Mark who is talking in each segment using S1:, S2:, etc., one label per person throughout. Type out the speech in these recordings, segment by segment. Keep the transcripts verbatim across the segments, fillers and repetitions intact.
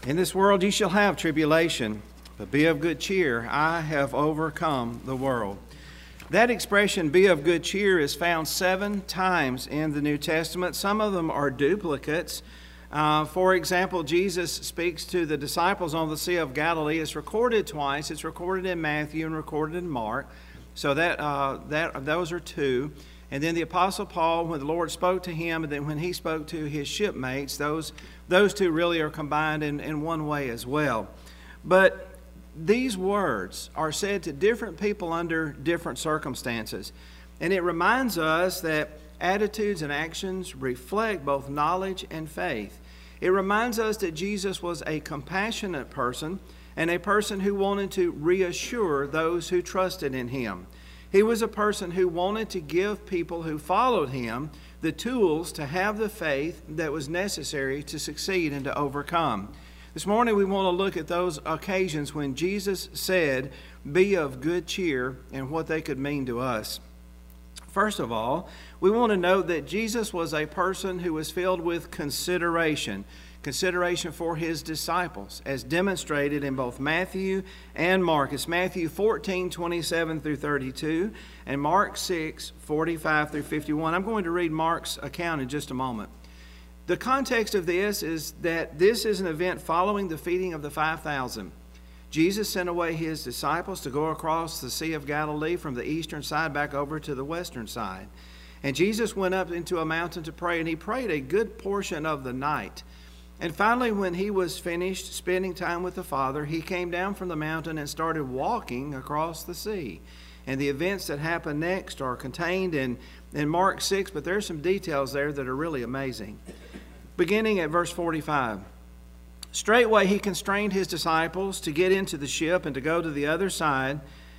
S1: In this world you shall have tribulation, but be of good cheer. I have overcome the world. That expression, be of good cheer, is found seven times in the New Testament. Some of them are duplicates. Uh, for example, Jesus speaks to the disciples on the Sea of Galilee. It's recorded twice. It's recorded in Matthew and recorded in Mark. So that uh, that those are two. And then the Apostle Paul, when the Lord spoke to him, and then when he spoke to his shipmates, those those two really are combined in, in one way as well. But these words are said to different people under different circumstances. And it reminds us that attitudes and actions reflect both knowledge and faith. It reminds us that Jesus was a compassionate person and a person who wanted to reassure those who trusted in him. He was a person who wanted to give people who followed him the tools to have the faith that was necessary to succeed and to overcome. This morning we want to look at those occasions when Jesus said, be of good cheer, and what they could mean to us. First of all, we want to note that Jesus was a person who was filled with consideration. Consideration for his disciples, as demonstrated in both Matthew and Mark. It's Matthew fourteen, twenty-seven through thirty-two, and Mark six, forty-five through fifty-one. I'm going to read Mark's account in just a moment. The context of this is that this is an event following the feeding of the five thousand. Jesus sent away his disciples to go across the Sea of Galilee from the eastern side back over to the western side. And Jesus went up into a mountain to pray, and he prayed a good portion of the night. And finally, when he was finished spending time with the Father, he came down from the mountain and started walking across the sea. And the events that happen next are contained in, in Mark six, but there are some details there that are really amazing. Beginning at verse forty-five. Straightway he constrained his disciples to get into the ship and to go to the other side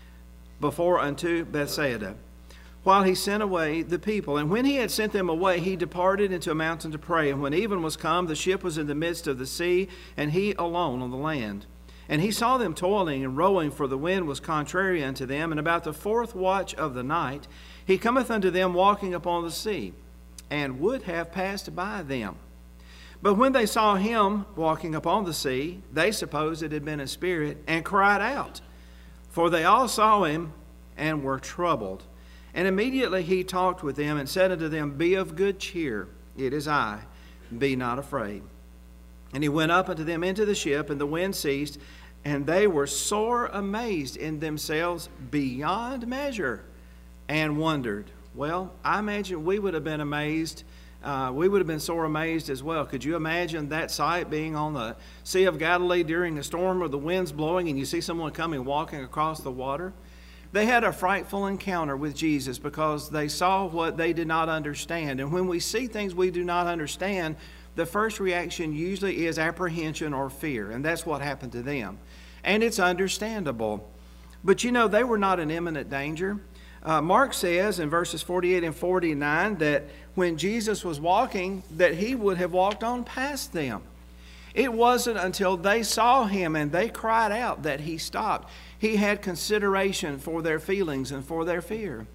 S1: before unto Bethsaida, while he sent away the people. And when he had sent them away, he departed into a mountain to pray. And when even was come, the ship was in the midst of the sea, and he alone on the land. And he saw them toiling and rowing, for the wind was contrary unto them. And about the fourth watch of the night, he cometh unto them walking upon the sea, and would have passed by them. But when they saw him walking upon the sea, they supposed it had been a spirit, and cried out. For they all saw him, and were troubled. And immediately he talked with them, and said unto them, be of good cheer, it is I, be not afraid. And he went up unto them into the ship, and the wind ceased, and they were sore amazed in themselves beyond measure, and wondered. Well, I imagine we would have been amazed. Uh, we would have been sore amazed as well. Could you imagine that sight, being on the Sea of Galilee during a storm or the wind's blowing, and you see someone coming walking across the water? They had a frightful encounter with Jesus because they saw what they did not understand. And when we see things we do not understand, the first reaction usually is apprehension or fear. And that's what happened to them. And it's understandable. But you know, they were not in imminent danger. Uh, Mark says in verses forty-eight and forty-nine that when Jesus was walking, that he would have walked on past them. It wasn't until they saw him and they cried out that he stopped. He had consideration for their feelings and for their fear.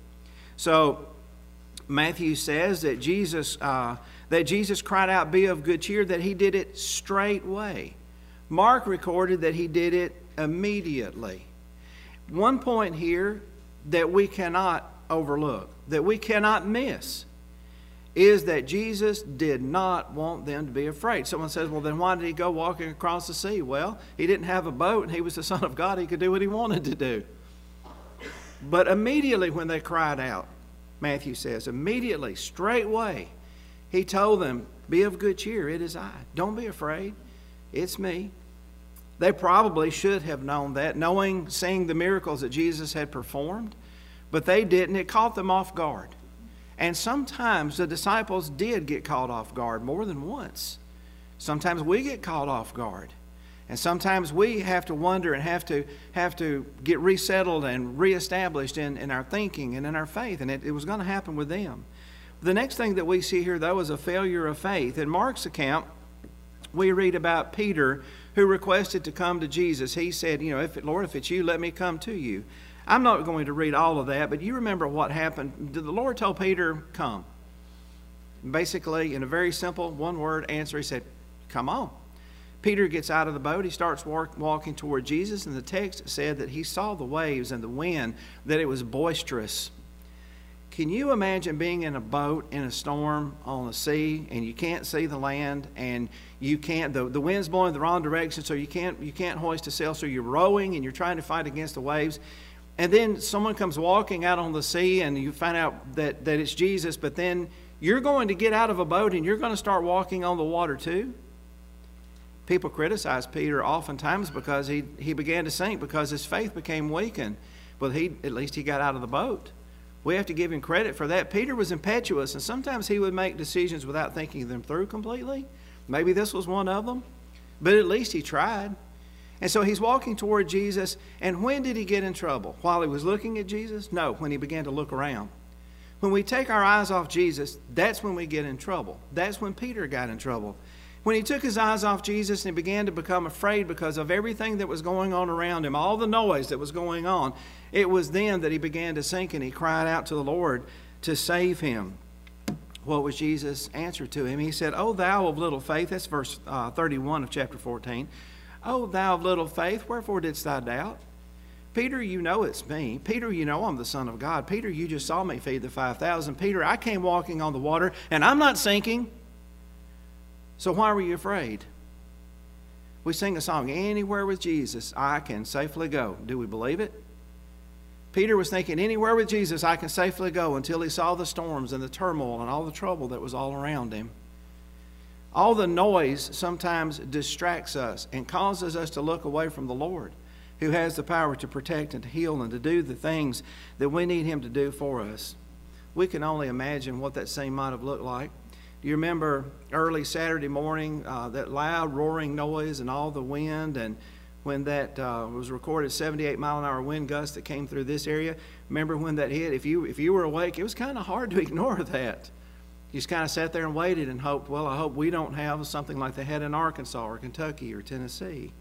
S1: So Matthew says that Jesus uh, that Jesus cried out, be of good cheer, that he did it straightway. Mark recorded that he did it immediately. One point here that we cannot overlook, that we cannot miss, is that Jesus did not want them to be afraid. Someone says, well, then why did he go walking across the sea? Well, he didn't have a boat, and he was the Son of God. He could do what he wanted to do. But immediately when they cried out, Matthew says, immediately, straightway, he told them, be of good cheer, it is I. Don't be afraid, it's me. They probably should have known that, knowing, seeing the miracles that Jesus had performed, but they didn't. It caught them off guard. And sometimes the disciples did get caught off guard more than once. Sometimes we get caught off guard. And sometimes we have to wonder and have to have to get resettled and reestablished in, in our thinking and in our faith. And it, it was going to happen with them. The next thing that we see here, though, is a failure of faith. In Mark's account, we read about Peter, who requested to come to Jesus. He said, you know, if Lord, if it's you, let me come to you. I'm not going to read all of that, but you remember what happened. The Lord told Peter, come. Basically, in a very simple one-word answer, he said, come on. Peter gets out of the boat. He starts walk, walking toward Jesus, and the text said that he saw the waves and the wind, that it was boisterous. Can you imagine being in a boat in a storm on the sea, and you can't see the land, and you can't, the, the wind's blowing the wrong direction, so you can't, you can't hoist a sail, so you're rowing and you're trying to fight against the waves. And then someone comes walking out on the sea, and you find out that, that it's Jesus, but then you're going to get out of a boat and you're going to start walking on the water too? People criticize Peter oftentimes because he, he began to sink because his faith became weakened. But he, at least he got out of the boat. We have to give him credit for that. Peter was impetuous, and sometimes he would make decisions without thinking them through completely. Maybe this was one of them, but at least he tried. And so he's walking toward Jesus, and when did he get in trouble? While he was looking at Jesus? No, when he began to look around. When we take our eyes off Jesus, that's when we get in trouble. That's when Peter got in trouble. When he took his eyes off Jesus and he began to become afraid because of everything that was going on around him, all the noise that was going on, it was then that he began to sink, and he cried out to the Lord to save him. What was Jesus' answer to him? He said, "O thou of little faith," that's verse uh, thirty-one of chapter fourteen. "O thou of little faith, wherefore didst thou doubt? Peter, you know it's me. Peter, you know I'm the Son of God. Peter, you just saw me feed the five thousand. Peter, I came walking on the water, and I'm not sinking. So why were you afraid?" We sing a song, "Anywhere with Jesus, I can safely go." Do we believe it? Peter was thinking, anywhere with Jesus, I can safely go, until he saw the storms and the turmoil and all the trouble that was all around him. All the noise sometimes distracts us and causes us to look away from the Lord, who has the power to protect and to heal and to do the things that we need him to do for us. We can only imagine what that scene might have looked like. Do you remember early Saturday morning, uh, that loud roaring noise and all the wind, and when that uh, was recorded seventy-eight mile an hour wind gust that came through this area? Remember when that hit? If you, if you were awake, it was kind of hard to ignore that. You just kind of sat there and waited and hoped, well, I hope we don't have something like they had in Arkansas or Kentucky or Tennessee.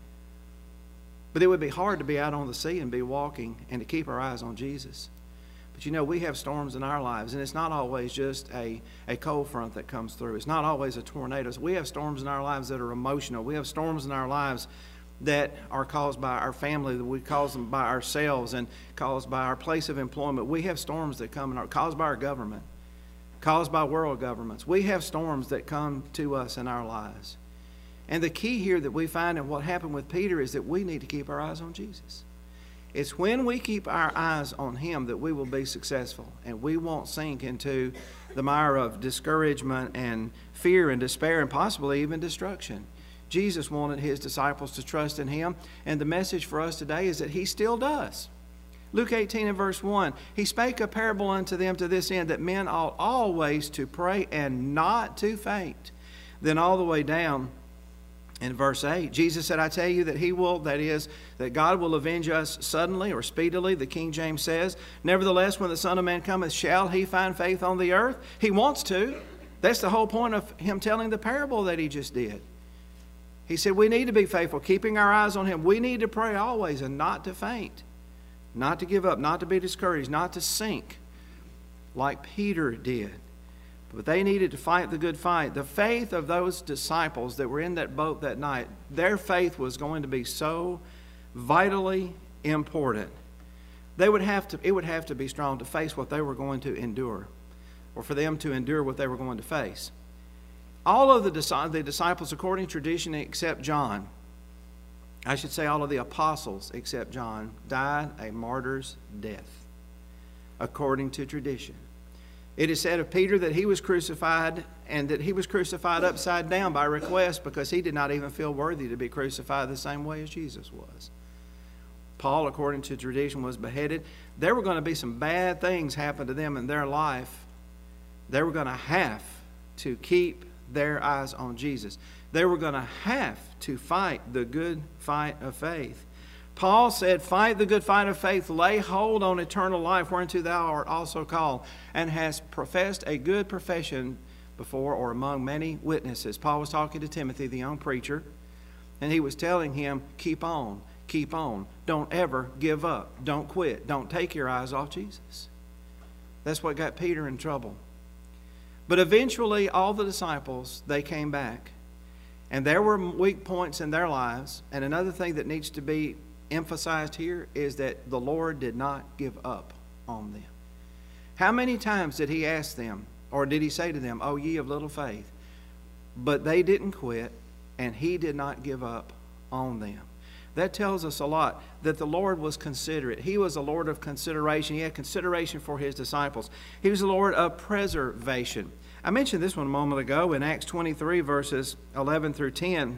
S1: But it would be hard to be out on the sea and be walking and to keep our eyes on Jesus. But you know, we have storms in our lives, and it's not always just a, a cold front that comes through. It's not always a tornado. We have storms in our lives that are emotional. We have storms in our lives that are caused by our family, that we cause them by ourselves, and caused by our place of employment. We have storms that come in our, caused by our government, caused by world governments. We have storms that come to us in our lives. And the key here that we find in what happened with Peter is that we need to keep our eyes on Jesus. It's when we keep our eyes on him that we will be successful, and we won't sink into the mire of discouragement and fear and despair and possibly even destruction. Jesus wanted his disciples to trust in him, and the message for us today is that he still does. Luke eighteen and verse one, "He spake a parable unto them to this end, that men ought always to pray and not to faint." Then all the way down in verse eight, Jesus said, "I tell you that he will," that is, that God will avenge us suddenly or speedily, the King James says. "Nevertheless, when the Son of Man cometh, shall he find faith on the earth?" He wants to. That's the whole point of him telling the parable that he just did. He said we need to be faithful, keeping our eyes on him. We need to pray always and not to faint, not to give up, not to be discouraged, not to sink like Peter did. But they needed to fight the good fight. The faith of those disciples that were in that boat that night, their faith was going to be so vitally important. They would have to, it would have to be strong to face what they were going to endure, or for them to endure what they were going to face. All of the, the disciples, according to tradition, except John, I should say all of the apostles except John, died a martyr's death, according to tradition. It is said of Peter that he was crucified, and that he was crucified upside down by request, because he did not even feel worthy to be crucified the same way as Jesus was. Paul, according to tradition, was beheaded. There were going to be some bad things happen to them in their life. They were going to have to keep their eyes on Jesus. They were going to have to fight the good fight of faith. Paul said, "Fight the good fight of faith, lay hold on eternal life, whereunto thou art also called, and hast professed a good profession before or among many witnesses." Paul was talking to Timothy, the young preacher, and he was telling him, keep on, keep on. Don't ever give up. Don't quit. Don't take your eyes off Jesus. That's what got Peter in trouble. But eventually, all the disciples, they came back. And there were weak points in their lives. And another thing that needs to be emphasized here is that the Lord did not give up on them. How many times did he ask them, or did he say to them, "O ye of little faith"? But they didn't quit, and he did not give up on them. That tells us a lot, that the Lord was considerate. He was a Lord of consideration. He had consideration for his disciples. He was a Lord of preservation. I mentioned this one a moment ago. In Acts twenty-three, verses eleven through ten,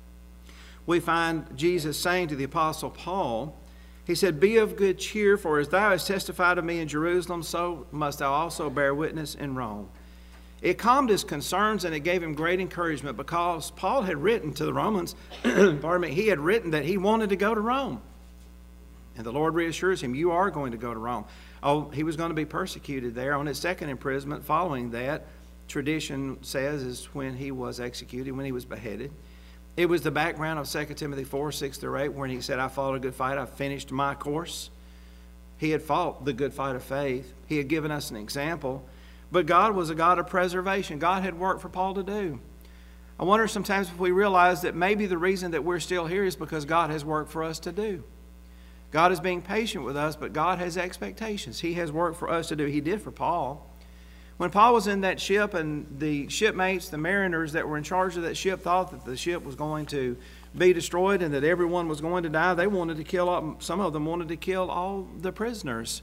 S1: we find Jesus saying to the Apostle Paul, he said, "Be of good cheer, for as thou hast testified of me in Jerusalem, so must thou also bear witness in Rome." It calmed his concerns, and it gave him great encouragement, because Paul had written to the Romans, pardon me, he had written that he wanted to go to Rome. And the Lord reassures him, you are going to go to Rome. Oh, he was going to be persecuted there. On his second imprisonment following that, tradition says, is when he was executed, when he was beheaded. It was the background of Second Timothy four, six through eight, when he said, "I fought a good fight, I finished my course." He had fought the good fight of faith. He had given us an example. But God was a God of preservation. God had work for Paul to do. I wonder sometimes if we realize that maybe the reason that we're still here is because God has work for us to do. God is being patient with us, but God has expectations. He has work for us to do. He did for Paul. When Paul was in that ship, and the shipmates, the mariners that were in charge of that ship, thought that the ship was going to be destroyed and that everyone was going to die, they wanted to kill all, some of them wanted to kill all the prisoners.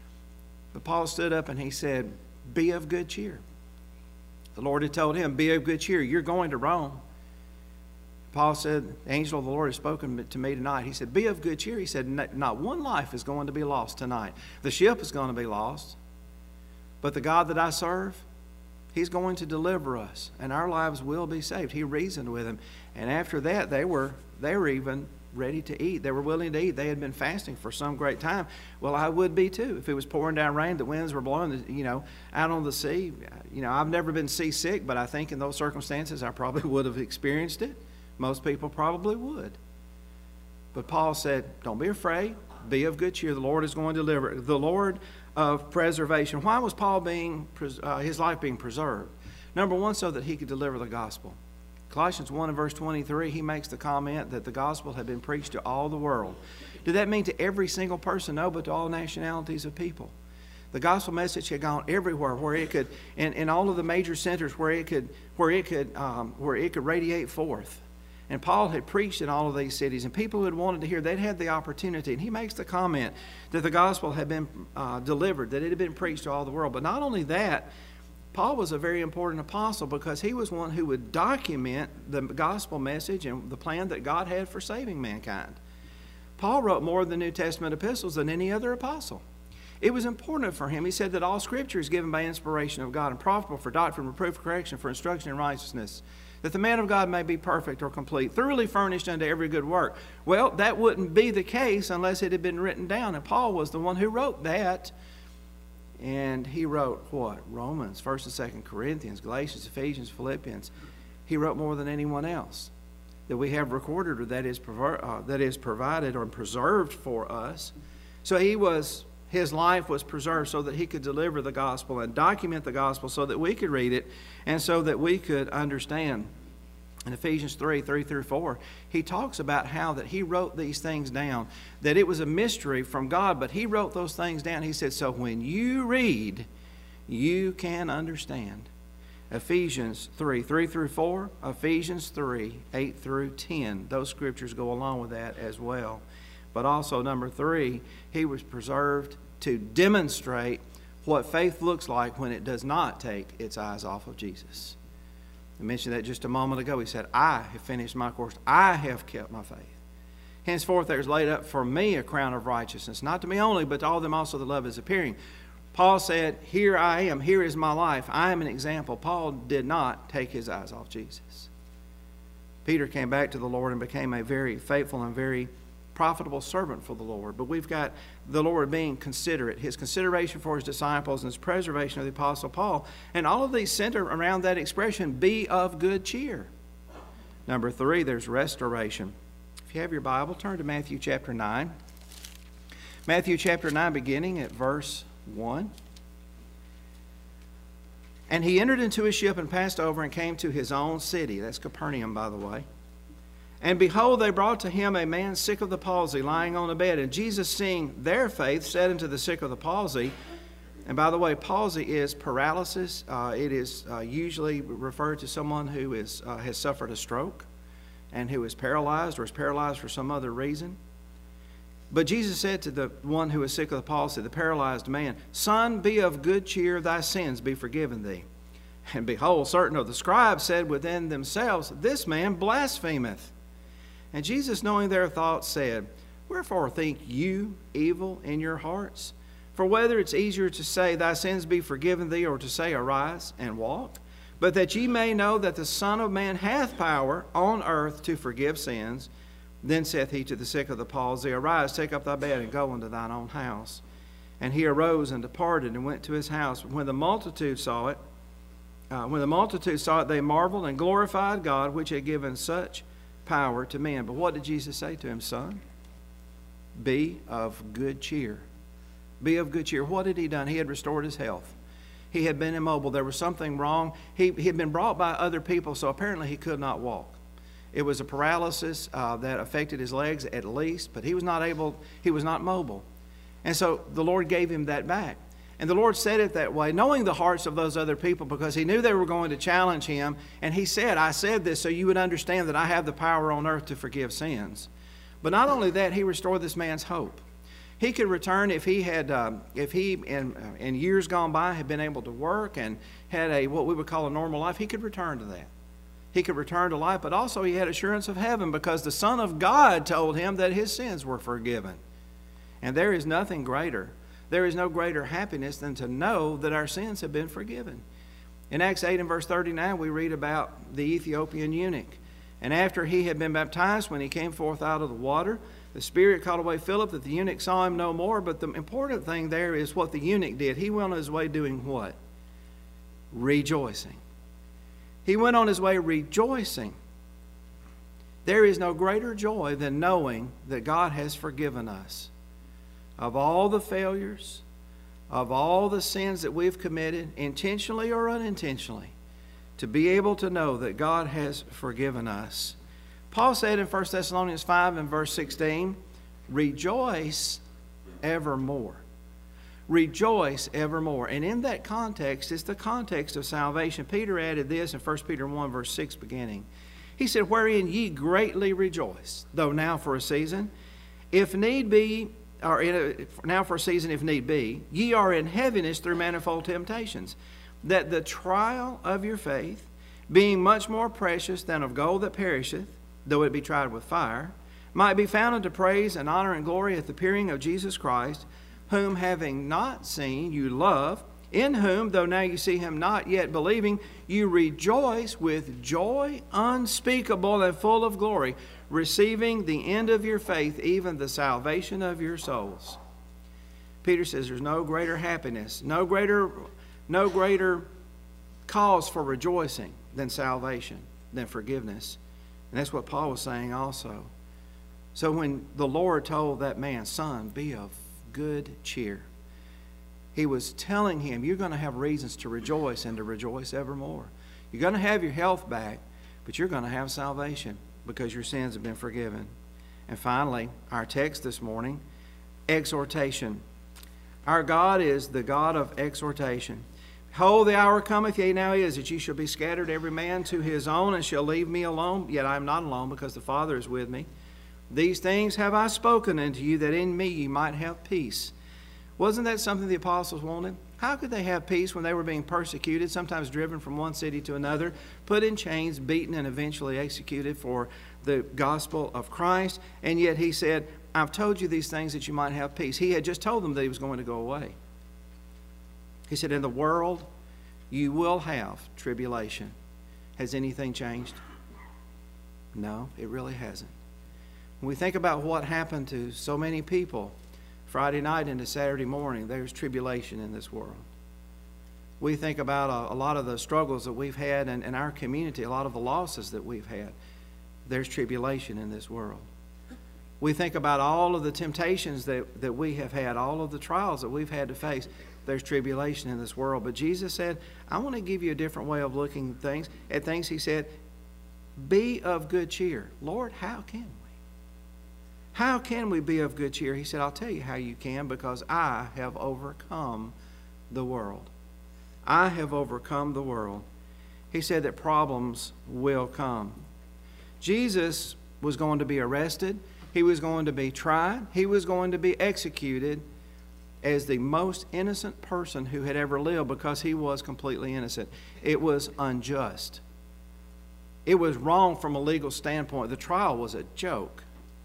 S1: But Paul stood up and he said, "Be of good cheer." The Lord had told him, "Be of good cheer. You're going to Rome." Paul said, "The angel of the Lord has spoken to me tonight." He said, "Be of good cheer." He said, "Not one life is going to be lost tonight. The ship is going to be lost. But the God that I serve, he's going to deliver us, and our lives will be saved." He reasoned with him. And after that, they were, they were even ready to eat. They were willing to eat. They had been fasting for some great time. Well, I would be too. If it was pouring down rain, the winds were blowing, you know, out on the sea. You know, I've never been seasick, but I think in those circumstances, I probably would have experienced it. Most people probably would. But Paul said, "Don't be afraid. Be of good cheer. The Lord is going to deliver." The Lord of preservation. Why was Paul being, uh, his life being preserved? Number one, so that he could deliver the gospel. Colossians one and verse twenty-three, he makes the comment that the gospel had been preached to all the world. Did that mean to every single person? No, but to all nationalities of people. The gospel message had gone everywhere, where it could, in, in all of the major centers, where it could, where it could, um, where it could radiate forth. And Paul had preached in all of these cities, and people who had wanted to hear, they'd had the opportunity. And he makes the comment that the gospel had been uh, delivered, that it had been preached to all the world. But not only that, Paul was a very important apostle, because he was one who would document the gospel message and the plan that God had for saving mankind. Paul wrote more of the New Testament epistles than any other apostle. It was important for him. He said that all Scripture is given by inspiration of God and profitable for doctrine, reproof, correction, for instruction in righteousness, that the man of God may be perfect or complete, thoroughly furnished unto every good work. Well, that wouldn't be the case unless it had been written down. And Paul was the one who wrote that. And he wrote what? Romans, First and Second Corinthians, Galatians, Ephesians, Philippians. He wrote more than anyone else that we have recorded, or that is, uh, that is provided or preserved for us. So he was, his life was preserved so that he could deliver the gospel and document the gospel so that we could read it and so that we could understand. In Ephesians three, three through four, he talks about how that he wrote these things down, that it was a mystery from God, but he wrote those things down. He said, so when you read, you can understand. Ephesians three, three through four, Ephesians three, eight through ten. Those scriptures go along with that as well. But also, number three, he was preserved to demonstrate what faith looks like when it does not take its eyes off of Jesus. I mentioned that just a moment ago. He said, I have finished my course. I have kept my faith. Henceforth there is laid up for me a crown of righteousness, not to me only, but to all them also that love is appearing. Paul said, here I am. Here is my life. I am an example. Paul did not take his eyes off Jesus. Peter came back to the Lord and became a very faithful and very profitable servant for the Lord. But we've got the Lord being considerate, his consideration for his disciples and his preservation of the Apostle Paul. And all of these center around that expression, be of good cheer. Number three, there's restoration. If you have your Bible, turn to Matthew chapter nine. Matthew chapter nine, beginning at verse one. And he entered into a ship and passed over and came to his own city. That's Capernaum, by the way. And behold, they brought to him a man sick of the palsy, lying on a bed. And Jesus, seeing their faith, said unto the sick of the palsy, and by the way, palsy is paralysis. Uh, it is uh, usually referred to someone who is, uh, has suffered a stroke and who is paralyzed or is paralyzed for some other reason. But Jesus said to the one who was sick of the palsy, the paralyzed man, Son, be of good cheer, thy sins be forgiven thee. And behold, certain of the scribes said within themselves, This man blasphemeth. And Jesus, knowing their thoughts, said, Wherefore think you evil in your hearts? For whether it's easier to say, Thy sins be forgiven thee, or to say, Arise and walk, but that ye may know that the Son of Man hath power on earth to forgive sins, then saith he to the sick of the palsy, Arise, take up thy bed, and go unto thine own house. And he arose and departed, and went to his house. When the multitude saw it, uh, when the multitude saw it, they marveled and glorified God, which had given such power to men. But what did Jesus say to him? Son, be of good cheer. Be of good cheer. What had he done? He had restored his health. He had been immobile. There was something wrong. He, he had been brought by other people, so apparently he could not walk. It was a paralysis uh, that affected his legs at least, but he was not able, he was not mobile. And so the Lord gave him that back. And the Lord said it that way, knowing the hearts of those other people, because he knew they were going to challenge him. And he said, I said this so you would understand that I have the power on earth to forgive sins. But not only that, he restored this man's hope. He could return if he had, um, if he in, in years gone by had been able to work and had a what we would call a normal life. He could return to that. He could return to life, but also he had assurance of heaven because the Son of God told him that his sins were forgiven. And there is nothing greater. There is no greater happiness than to know that our sins have been forgiven. In Acts eight and verse thirty-nine, we read about the Ethiopian eunuch. And after he had been baptized, when he came forth out of the water, the Spirit called away Philip, that the eunuch saw him no more. But the important thing there is what the eunuch did. He went on his way doing what? Rejoicing. He went on his way rejoicing. There is no greater joy than knowing that God has forgiven us of all the failures, of all the sins that we've committed, intentionally or unintentionally, to be able to know that God has forgiven us. Paul said in First Thessalonians five and verse sixteen, Rejoice evermore. Rejoice evermore. And in that context, it's the context of salvation. Peter added this in First Peter one verse six beginning. He said, Wherein ye greatly rejoice, though now for a season, if need be, or in a, now for a season if need be, ye are in heaviness through manifold temptations, that the trial of your faith, being much more precious than of gold that perisheth, though it be tried with fire, might be found unto praise and honor and glory at the appearing of Jesus Christ, whom having not seen you love, in whom, though now you see him not yet believing, you rejoice with joy unspeakable and full of glory, receiving the end of your faith, even the salvation of your souls. Peter says there's no greater happiness, no greater, no greater cause for rejoicing than salvation, than forgiveness. And that's what Paul was saying also. So when the Lord told that man, Son, be of good cheer, he was telling him, you're going to have reasons to rejoice and to rejoice evermore. You're going to have your health back, but you're going to have salvation because your sins have been forgiven. And finally, our text this morning, exhortation. Our God is the God of exhortation. Behold, the hour cometh, yea, now is, that ye shall be scattered every man to his own, and shall leave me alone. Yet I am not alone, because the Father is with me. These things have I spoken unto you, that in me ye might have peace. Wasn't that something the apostles wanted? How could they have peace when they were being persecuted, sometimes driven from one city to another, put in chains, beaten, and eventually executed for the gospel of Christ? And yet he said, I've told you these things that you might have peace. He had just told them that he was going to go away. He said, in the world you will have tribulation. Has anything changed? No, it really hasn't. When we think about what happened to so many people Friday night into Saturday morning, there's tribulation in this world. We think about a, a lot of the struggles that we've had in, in our community, a lot of the losses that we've had. There's tribulation in this world. We think about all of the temptations that, that we have had, all of the trials that we've had to face. there's tribulation in this world. But Jesus said, I want to give you a different way of looking at things. At things, he said, be of good cheer. Lord, how can we? How can we be of good cheer? He said, I'll tell you how you can, because I have overcome the world. I have overcome the world. He said that problems will come. Jesus was going to be arrested. He was going to be tried. He was going to be executed as the most innocent person who had ever lived, because he was completely innocent. It was unjust. It was wrong from a legal standpoint. The trial was a joke.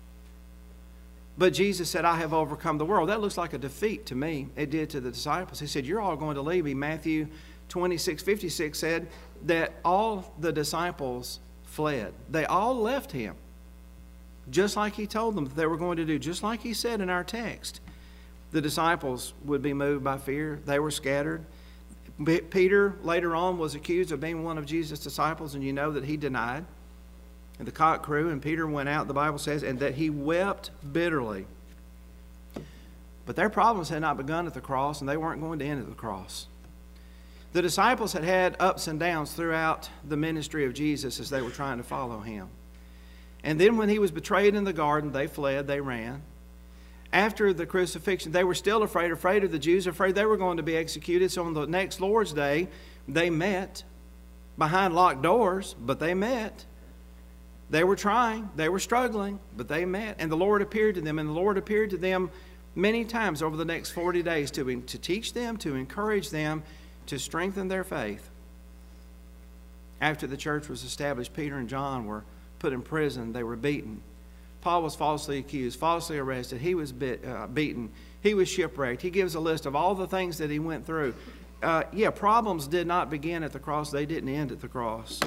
S1: But Jesus said, I have overcome the world. That looks like a defeat to me. It did to the disciples. He said, you're all going to leave me. Matthew twenty-six fifty-six said that all the disciples fled. They all left him, just like he told them that they were going to do, just like he said in our text. The disciples would be moved by fear. They were scattered. Peter later on was accused of being one of Jesus' disciples, and you know that he denied. And the cock crew, and Peter went out, the Bible says, and that he wept bitterly. But their problems had not begun at the cross, and they weren't going to end at the cross. The disciples had had ups and downs throughout the ministry of Jesus as they were trying to follow him. And then when he was betrayed in the garden, they fled, they ran. After the crucifixion, they were still afraid, afraid of the Jews, afraid they were going to be executed. So on the next Lord's Day, they met behind locked doors, but they met. They were trying, they were struggling, but they met. And the Lord appeared to them, and the Lord appeared to them many times over the next forty days to, to teach them, to encourage them, to strengthen their faith. After the church was established, Peter and John were put in prison. They were beaten. Paul was falsely accused, falsely arrested. He was bit, uh, beaten. He was shipwrecked. He gives a list of all the things that he went through. Uh, yeah, problems did not begin at the cross. They didn't end at the cross.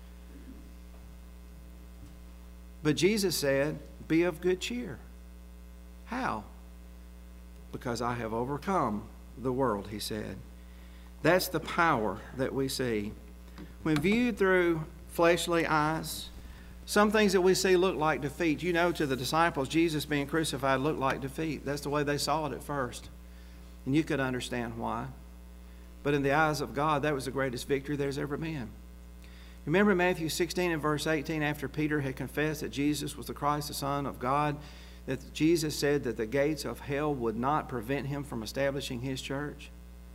S1: But Jesus said, be of good cheer. How? Because I have overcome the world, he said. That's the power that we see. When viewed through fleshly eyes, some things that we see look like defeat. You know, to the disciples, Jesus being crucified looked like defeat. That's the way they saw it at first. And you could understand why. But in the eyes of God, that was the greatest victory there's ever been. Remember Matthew sixteen and verse eighteen, after Peter had confessed that Jesus was the Christ, the Son of God, that Jesus said that the gates of hell would not prevent him from establishing his church?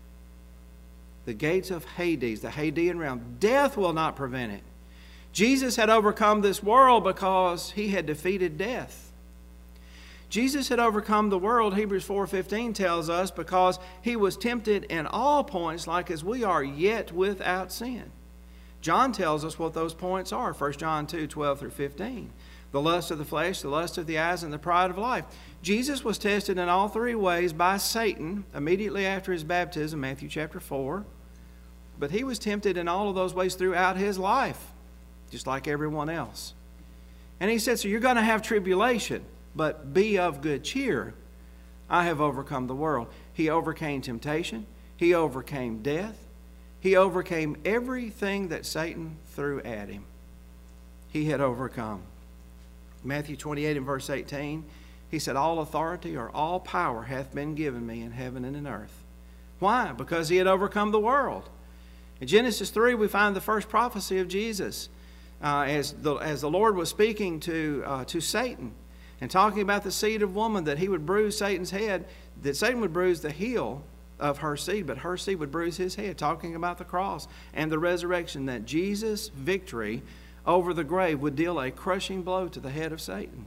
S1: The gates of Hades, the Hadean realm, death will not prevent it. Jesus had overcome this world because he had defeated death. Jesus had overcome the world, Hebrews four fifteen tells us, because he was tempted in all points like as we are, yet without sin. John tells us what those points are, First John two twelve through fifteen. The lust of the flesh, the lust of the eyes, and the pride of life. Jesus was tested in all three ways by Satan immediately after his baptism, Matthew chapter four. But he was tempted in all of those ways throughout his life, just like everyone else. And he said, so you're going to have tribulation, but be of good cheer. I have overcome the world. He overcame temptation. He overcame death. He overcame everything that Satan threw at him. He had overcome. Matthew twenty-eight and verse eighteen, he said, all authority or all power hath been given me in heaven and in earth. Why? Because he had overcome the world. In Genesis three, we find the first prophecy of Jesus. Uh, as, the, as the Lord was speaking to, uh, to Satan and talking about the seed of woman, that he would bruise Satan's head, that Satan would bruise the heel of her seed, but her seed would bruise his head, talking about the cross and the resurrection, that Jesus' victory over the grave would deal a crushing blow to the head of Satan.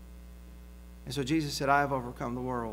S1: And so Jesus said, I have overcome the world.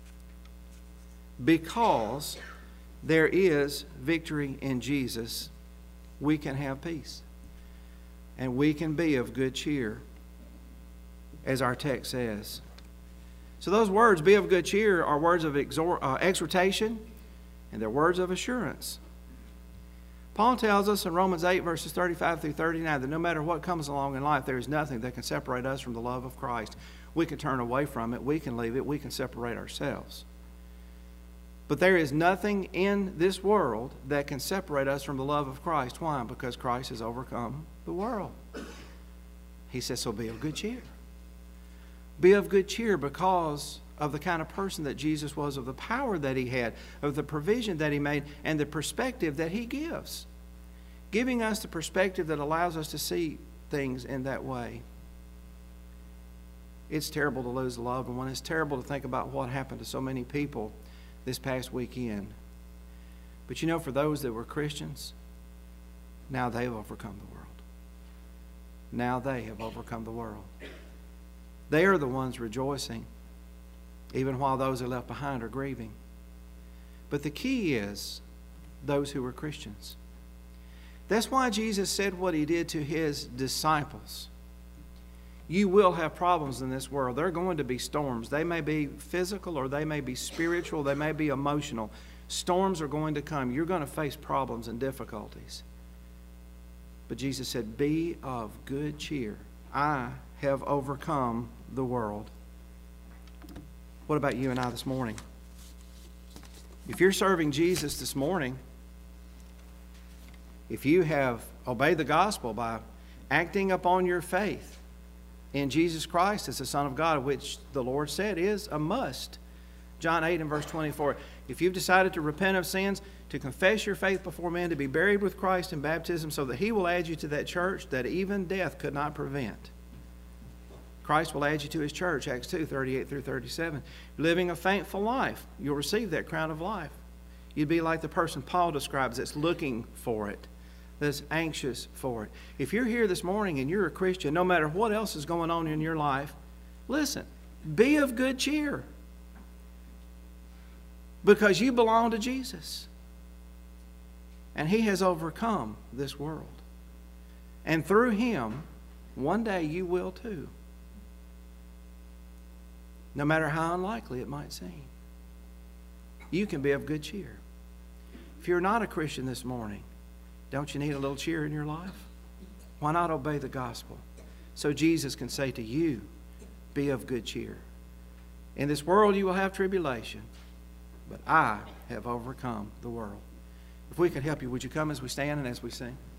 S1: Because there is victory in Jesus, we can have peace. And we can be of good cheer, as our text says. So those words, be of good cheer, are words of exhort, uh, exhortation, and they're words of assurance. Paul tells us in Romans eight, verses thirty-five through thirty-nine, that no matter what comes along in life, there is nothing that can separate us from the love of Christ. We can turn away from it, we can leave it, we can separate ourselves. But there is nothing in this world that can separate us from the love of Christ. Why? Because Christ has overcome the world. He says, so be of good cheer. Be of good cheer because of the kind of person that Jesus was, of the power that he had, of the provision that he made, and the perspective that he gives. Giving us the perspective that allows us to see things in that way. It's terrible to lose a loved one. It's terrible to think about what happened to so many people this past weekend. But you know, for those that were Christians, now they've overcome the world. Now they have overcome the world. They are the ones rejoicing, even while those who are left behind are grieving. But the key is those who were Christians. That's why Jesus said what he did to his disciples. You will have problems in this world. There are going to be storms. They may be physical or they may be spiritual. They may be emotional. Storms are going to come. You're going to face problems and difficulties. But Jesus said, be of good cheer. I have overcome the world. What about you and I this morning? If you're serving Jesus this morning, if you have obeyed the gospel by acting upon your faith in Jesus Christ as the Son of God, which the Lord said is a must. John eight and verse twenty-four. If you've decided to repent of sins, to confess your faith before men, to be buried with Christ in baptism so that he will add you to that church that even death could not prevent. Christ will add you to his church, Acts two, thirty-eight through thirty-seven. Living a thankful life, you'll receive that crown of life. You'd be like the person Paul describes that's looking for it, that's anxious for it. If you're here this morning and you're a Christian, no matter what else is going on in your life, listen, be of good cheer. Because you belong to Jesus. And he has overcome this world. And through him, one day you will too. No matter how unlikely it might seem. You can be of good cheer. If you're not a Christian this morning, don't you need a little cheer in your life? Why not obey the gospel? So Jesus can say to you, be of good cheer. In this world you will have tribulation, but I have overcome the world. If we could help you, would you come as we stand and as we sing?